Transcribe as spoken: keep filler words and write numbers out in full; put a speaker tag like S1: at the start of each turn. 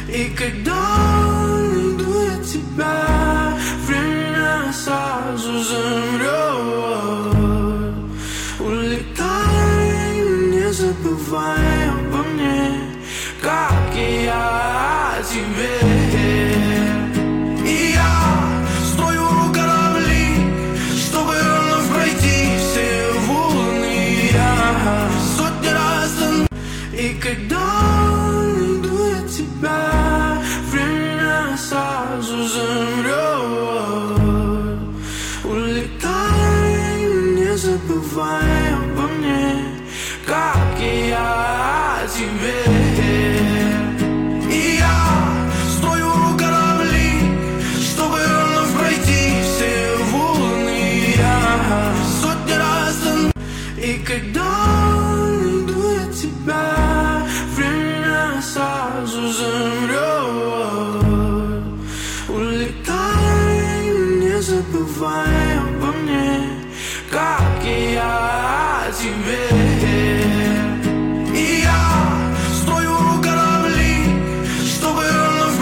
S1: И когда найду я тебя, время сразу замрет. Улетай, не забывай обо мне, как и я о тебе. И я строю корабли, чтобы вновь пройти все волны. Я сотни раз там. И когда найду я тебя, время сразу замрет. Улетай, не забывай обо мне, как и я о тебе. И я строю корабли, чтобы вновь пройти все волны. Я сотни раз там. И когда найду я тебя, время сразу замрет. Улетай, не забывай обо мне, как и я о тебе.